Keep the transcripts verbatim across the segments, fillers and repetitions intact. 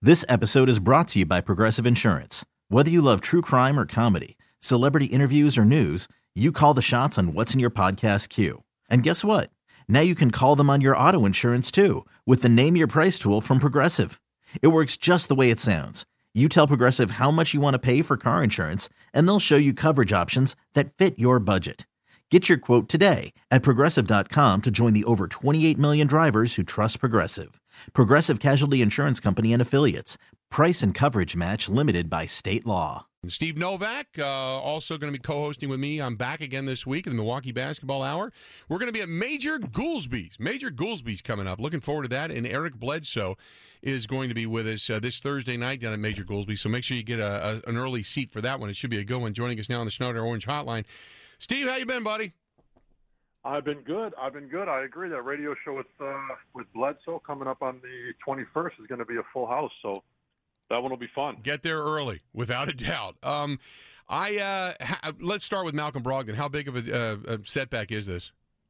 This episode is brought to you by Progressive Insurance. Whether you love true crime or comedy, celebrity interviews or news, you call the shots on what's in your podcast queue. And guess what? Now you can call them on your auto insurance too with the Name Your Price tool from Progressive. It works just the way it sounds. You tell Progressive how much you want to pay for car insurance, and they'll show you coverage options that fit your budget. Get your quote today at Progressive dot com to join the over twenty-eight million drivers who trust Progressive. Progressive Casualty Insurance Company and Affiliates. Price and coverage match limited by state law. Steve Novak, uh, also going to be co-hosting with me. I'm back again this week in the Milwaukee Basketball Hour. We're going to be at Major Goolsby's. Major Goolsby's coming up. Looking forward to that. And Eric Bledsoe is going to be with us uh, this Thursday night down at Major Goolsby's. So make sure you get a, a, an early seat for that one. It should be a good one. Joining us now on the Schneider Orange Hotline. Steve, how you been, buddy? I've been good. I've been good. I agree. That radio show with uh, with Bledsoe coming up on the twenty-first is going to be a full house. So that one will be fun. Get there early, without a doubt. Um, I uh, ha- let's start with Malcolm Brogdon. How big of a, uh, a setback is this?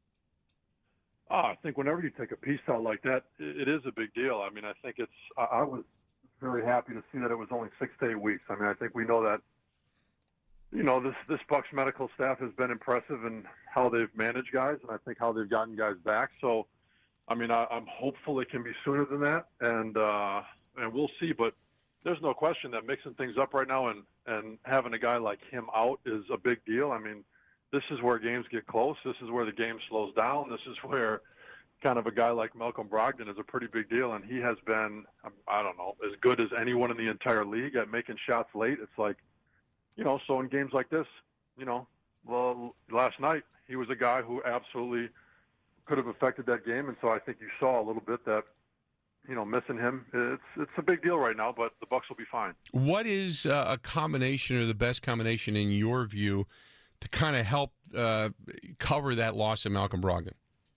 Oh, I think whenever you take a piece out like that, it, it is a big deal. I mean, I think it's. I, I was very happy to see that it was only six to eight weeks. I mean, I think we know that. You know, this this Bucks medical staff has been impressive in how they've managed guys, and I think how they've gotten guys back. So, I mean, I, I'm hopeful it can be sooner than that, and uh, and we'll see. But there's no question that mixing things up right now and, and having a guy like him out is a big deal. I mean, this is where games get close. This is where the game slows down. This is where kind of a guy like Malcolm Brogdon is a pretty big deal, and he has been, I don't know, as good as anyone in the entire league at making shots late. It's like, you know, so in games like this, you know, well, last night he was a guy who absolutely could have affected that game, and so I think you saw a little bit that, you know, missing him, it's it's a big deal right now, but the Bucks will be fine. What is uh, a combination or the best combination in your view to kind of help uh, cover that loss of Malcolm Brogdon?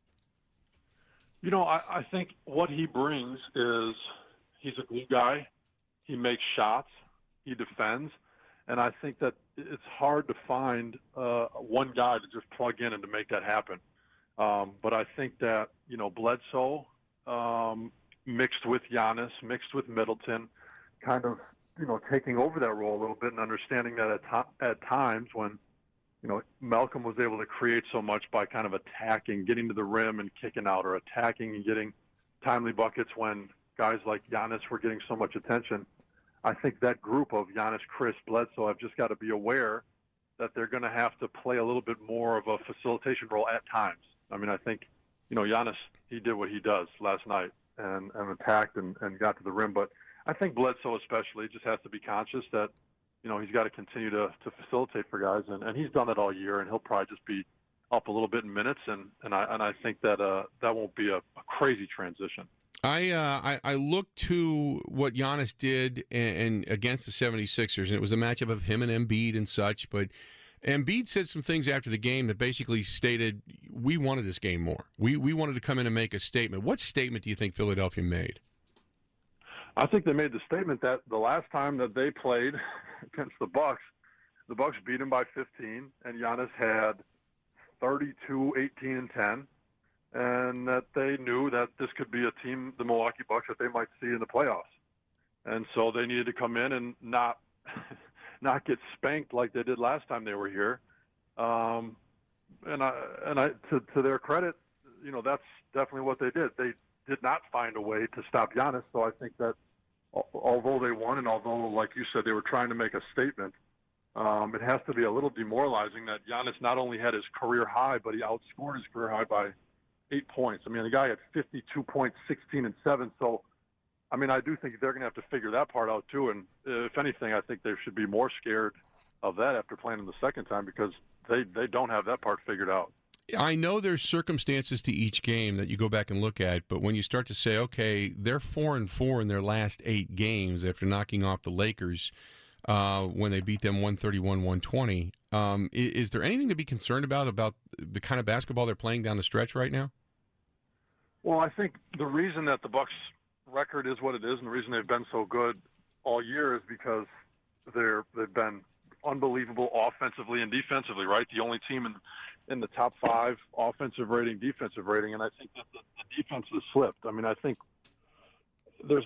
You know, I, I think what he brings is he's a glue guy. He makes shots. He defends. And I think that it's hard to find uh, one guy to just plug in and to make that happen. Um, but I think that, you know, Bledsoe um, mixed with Giannis, mixed with Middleton, kind of, you know, taking over that role a little bit and understanding that at, to- at times when, you know, Malcolm was able to create so much by kind of attacking, getting to the rim and kicking out, or attacking and getting timely buckets when guys like Giannis were getting so much attention. I think that group of Giannis, Chris, Bledsoe have just got to be aware that they're going to have to play a little bit more of a facilitation role at times. I mean, I think, you know, Giannis, he did what he does last night and, and attacked and, and got to the rim. But I think Bledsoe especially just has to be conscious that, you know, he's got to continue to, to facilitate for guys. And, and he's done that all year, and he'll probably just be up a little bit in minutes. And, and, I, and I think that uh, that won't be a, a crazy transition. I, uh, I I looked to what Giannis did and, and against the seventy-sixers, and it was a matchup of him and Embiid and such, but Embiid said some things after the game that basically stated, we wanted this game more. We we wanted to come in and make a statement. What statement do you think Philadelphia made? I think they made the statement that the last time that they played against the Bucks, the Bucks beat them by fifteen, and Giannis had thirty-two, eighteen, and ten. And that they knew that this could be a team, the Milwaukee Bucks, that they might see in the playoffs. And so they needed to come in and not not get spanked like they did last time they were here. Um, and I, and I, to, to their credit, you know, that's definitely what they did. They did not find a way to stop Giannis. So I think that although they won, and although, like you said, they were trying to make a statement, um, it has to be a little demoralizing that Giannis not only had his career high, but he outscored his career high by eight points. I mean, the guy had fifty-two points, sixteen, and seven. So, I mean, I do think they're going to have to figure that part out too. And if anything, I think they should be more scared of that after playing them the second time, because they, they don't have that part figured out. I know there's circumstances to each game that you go back and look at, but when you start to say, okay, they're four and four in their last eight games after knocking off the Lakers uh, when they beat them one thirty-one one twenty, um, is, is there anything to be concerned about about the kind of basketball they're playing down the stretch right now? Well, I think the reason that the Bucks' record is what it is, and the reason they've been so good all year, is because they're they've been unbelievable offensively and defensively. Right, the only team in in the top five offensive rating, defensive rating, and I think that the, the defense has slipped. I mean, I think there's not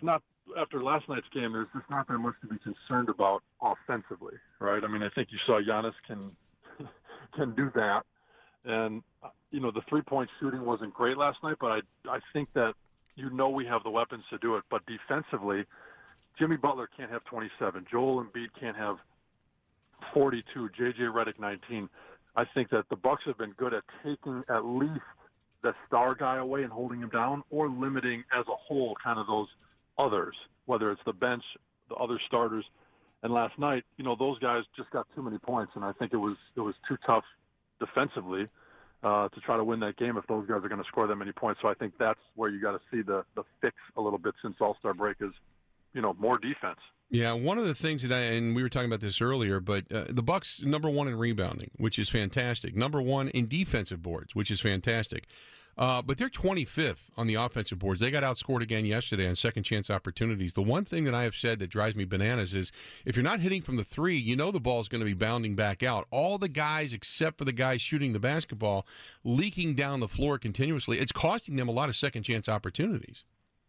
after last night's game, there's just not that much to be concerned about offensively, right? I mean, I think you saw Giannis can can do that, and you know the three-point shooting wasn't great last night, but I I think that you know we have the weapons to do it. But defensively, Jimmy Butler can't have twenty-seven, Joel Embiid can't have forty-two, J J Redick nineteen. I think that the Bucks have been good at taking at least the star guy away and holding him down, or limiting as a whole kind of those others, whether it's the bench, the other starters. And last night, you know, those guys just got too many points, and I think it was it was too tough defensively uh, to try to win that game if those guys are going to score that many points. So I think that's where you got to see the the fix a little bit since All-Star break is, you know, more defense. Yeah, one of the things that I, and we were talking about this earlier, but uh, the Bucks number one in rebounding, which is fantastic. Number one in defensive boards, which is fantastic. Uh, but they're twenty-fifth on the offensive boards. They got outscored again yesterday on second chance opportunities. The one thing that I have said that drives me bananas is if you're not hitting from the three, you know the ball's going to be bounding back out. All the guys, except for the guys shooting the basketball, leaking down the floor continuously. It's costing them a lot of second chance opportunities.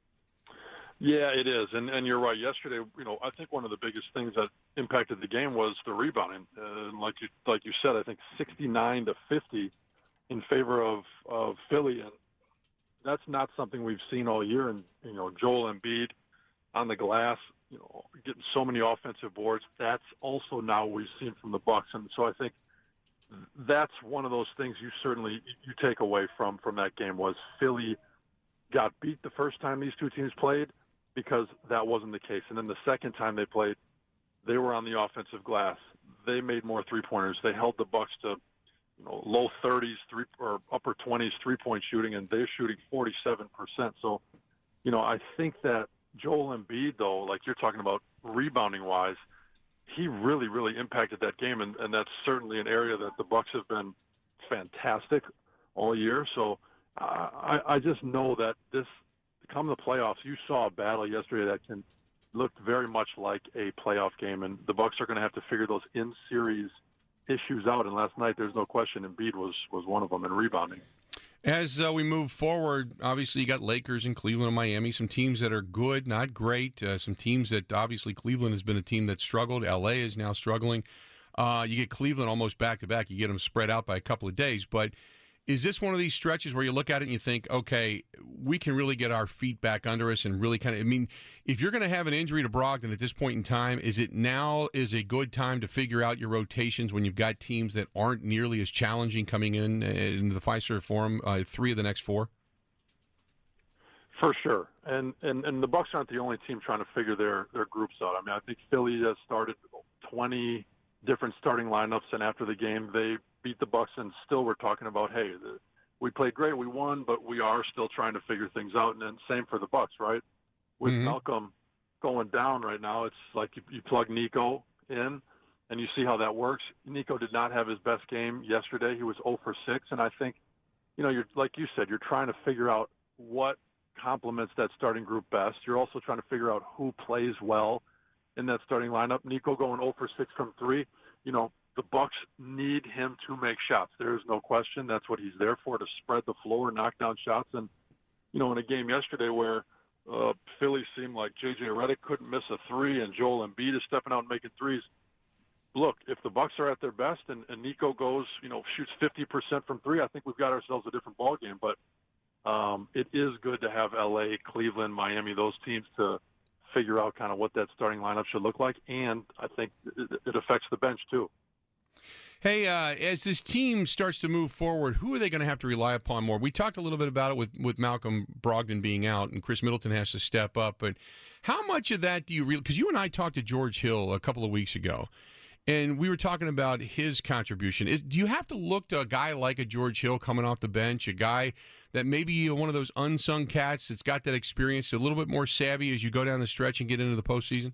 Yeah, it is, and and you're right. Yesterday, you know, I think one of the biggest things that impacted the game was the rebounding. Uh, like you like you said, I think sixty-nine to fifty in favor of of Philly, and that's not something we've seen all year. And you know, Joel Embiid on the glass, you know, getting so many offensive boards. That's also now we've seen from the Bucks, and so I think that's one of those things you certainly you take away from from that game was Philly got beat the first time these two teams played, because that wasn't the case. And then the second time they played, they were on the offensive glass. They made more three-pointers. They held the Bucks to, you know, low thirties, three or upper twenties three-point shooting, and they're shooting forty-seven percent. So, you know, I think that Joel Embiid, though, like you're talking about rebounding-wise, he really, really impacted that game, and, and that's certainly an area that the Bucks have been fantastic all year. So uh, I, I just know that this – come the playoffs, you saw a battle yesterday that can look very much like a playoff game, and the Bucks are going to have to figure those in-series issues out. And last night, there's no question, Embiid was was one of them in rebounding. As uh, we move forward, obviously you got Lakers and Cleveland and Miami, some teams that are good, not great. Uh, some teams that obviously Cleveland has been a team that struggled. L A is now struggling. Uh, you get Cleveland almost back to back. You get them spread out by a couple of days, but. Is this one of these stretches where you look at it and you think, okay, we can really get our feet back under us and really kind of, I mean, if you're going to have an injury to Brogdon at this point in time, is it now is a good time to figure out your rotations when you've got teams that aren't nearly as challenging coming in into the Fiserv Forum, uh, three of the next four? For sure. And, and and the Bucks aren't the only team trying to figure their, their groups out. I mean, I think Philly has started twenty different starting lineups, and after the game, they beat the Bucks, and still we're talking about, hey, the, we played great, we won, but we are still trying to figure things out. And then same for the Bucks, right? With mm-hmm. Malcolm going down right now, it's like you, you plug Nico in, and you see how that works. Nico did not have his best game yesterday. He was zero for six, and I think, you know, you're like you said, you're trying to figure out what complements that starting group best. You're also trying to figure out who plays well in that starting lineup. Nico going zero for six from three, you know, the Bucks need him to make shots. There is no question. That's what he's there for, to spread the floor, knock down shots. And, you know, in a game yesterday where uh, Philly seemed like J J Redick couldn't miss a three and Joel Embiid is stepping out and making threes, look, if the Bucks are at their best and, and Nico goes, you know, shoots fifty percent from three, I think we've got ourselves a different ballgame. But um, it is good to have L A, Cleveland, Miami, those teams to figure out kind of what that starting lineup should look like. And I think it, it affects the bench too. Hey, uh, as this team starts to move forward, who are they going to have to rely upon more? We talked a little bit about it with, with Malcolm Brogdon being out, and Chris Middleton has to step up. But how much of that do you really – because you and I talked to George Hill a couple of weeks ago, and we were talking about his contribution. Is, do you have to look to a guy like a George Hill coming off the bench, a guy that maybe one of those unsung cats that's got that experience, a little bit more savvy as you go down the stretch and get into the postseason?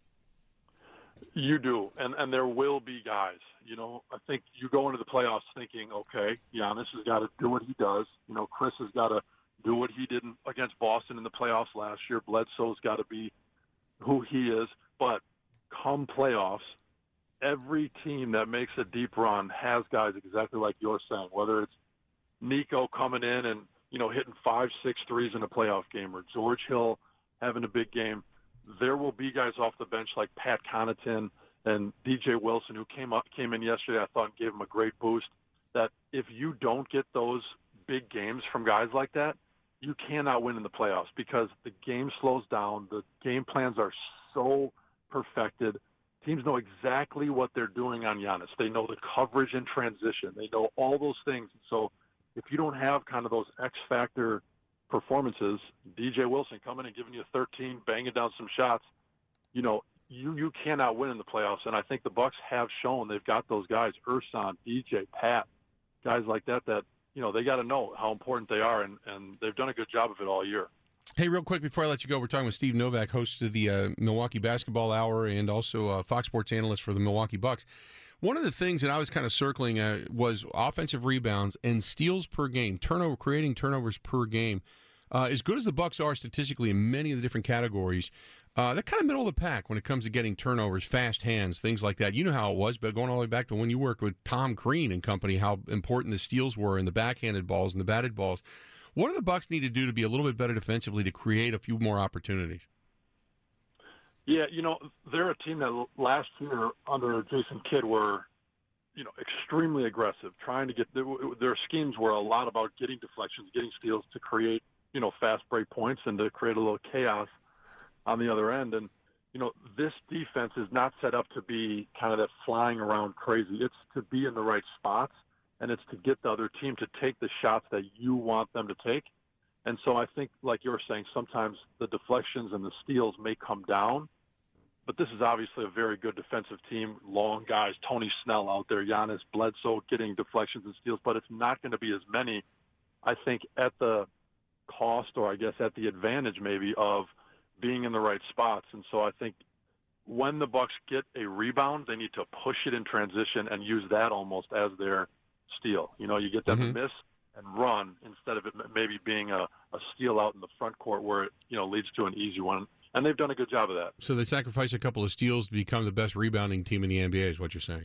You do, and and there will be guys. You know, I think you go into the playoffs thinking, okay, Giannis has got to do what he does. You know, Chris has got to do what he did against Boston in the playoffs last year. Bledsoe's got to be who he is. But come playoffs, every team that makes a deep run has guys exactly like you're saying, whether it's Nico coming in and, you know, hitting five, six threes in a playoff game, or George Hill having a big game. there will be guys off the bench like Pat Connaughton and D J Wilson, who came up came in yesterday, I thought, gave him a great boost, that if you don't get those big games from guys like that, you cannot win in the playoffs because the game slows down. The game plans are so perfected. Teams know exactly what they're doing on Giannis. They know the coverage in transition. They know all those things. So if you don't have kind of those X-factor performances, D J Wilson coming and giving you thirteen, banging down some shots, you know, you, you cannot win in the playoffs. And I think the Bucks have shown they've got those guys, Ersan, D J, Pat, guys like that, that, you know, they got to know how important they are, and, and they've done a good job of it all year. Hey, real quick before I let you go, we're talking with Steve Novak, host of the uh, Milwaukee Basketball Hour and also uh, Fox Sports analyst for the Milwaukee Bucks. One of the things that I was kind of circling uh, was offensive rebounds and steals per game, turnover, creating turnovers per game. Uh, as good as the Bucks are statistically in many of the different categories, uh, they're kind of middle of the pack when it comes to getting turnovers, fast hands, things like that. You know how it was, but going all the way back to when you worked with Tom Crean and company, how important the steals were and the backhanded balls and the batted balls. What do the Bucks need to do to be a little bit better defensively to create a few more opportunities? Yeah, you know, they're a team that last year under Jason Kidd were, you know, extremely aggressive, trying to get their, their schemes were a lot about getting deflections, getting steals to create, you know, fast break points and to create a little chaos on the other end. And, you know, this defense is not set up to be kind of that flying around crazy. It's to be in the right spots, and it's to get the other team to take the shots that you want them to take. And so I think, like you were saying, sometimes the deflections and the steals may come down, but this is obviously a very good defensive team, long guys, Tony Snell out there, Giannis, Bledsoe getting deflections and steals, but it's not going to be as many, I think, at the cost or I guess at the advantage maybe of being in the right spots. And so I think when the Bucks get a rebound, they need to push it in transition and use that almost as their steal. You know, you get them mm-hmm. to miss and run instead of it maybe being a, a steal out in the front court where it, you know, leads to an easy one. And they've done a good job of that. So they sacrifice a couple of steals to become the best rebounding team in the N B A is what you're saying.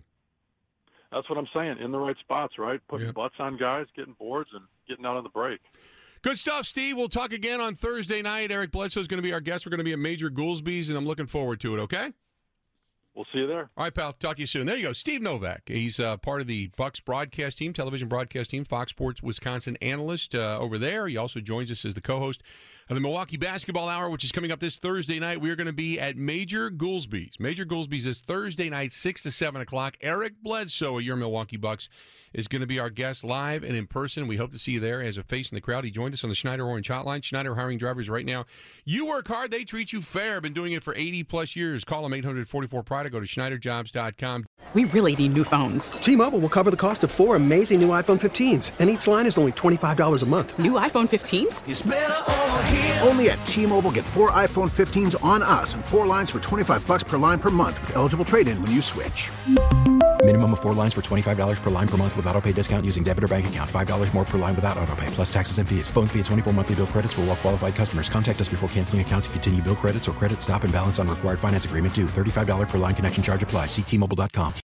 That's what I'm saying. In the right spots, right? Putting yep. butts on guys, getting boards, and getting out on the break. Good stuff, Steve. We'll talk again on Thursday night. Eric Bledsoe is going to be our guest. We're going to be at Major Goolsby's, and I'm looking forward to it, okay? We'll see you there. All right, pal. Talk to you soon. There you go. Steve Novak. He's uh, part of the Bucks broadcast team, television broadcast team, Fox Sports Wisconsin analyst uh, over there. He also joins us as the co-host of the Milwaukee Basketball Hour, which is coming up this Thursday night. We're going to be at Major Goolsby's. Major Goolsby's is Thursday night, six to seven o'clock. Eric Bledsoe of your Milwaukee Bucks is going to be our guest live and in person. We hope to see you there as a face in the crowd. He joined us on the Schneider Orange Hotline. Schneider hiring drivers right now. You work hard, they treat you fair. Been doing it for eighty plus years. Call them eight hundred forty-four Pride or go to Schneider Jobs dot com. We really need new phones. T-Mobile will cover the cost of four amazing new iPhone fifteens, and each line is only twenty-five dollars a month. New iPhone fifteens? It's better over here. Only at T-Mobile, get four iPhone fifteens on us and four lines for twenty-five dollars per line per month with eligible trade-in when you switch. Minimum of four lines for twenty-five dollars per line per month with autopay discount using debit or bank account. five dollars more per line without autopay, plus taxes and fees. Phone fee at twenty-four monthly bill credits for well-qualified customers. Contact us before canceling account to continue bill credits or credit stop and balance on required finance agreement due. thirty-five dollars per line connection charge applies. See T Mobile dot com.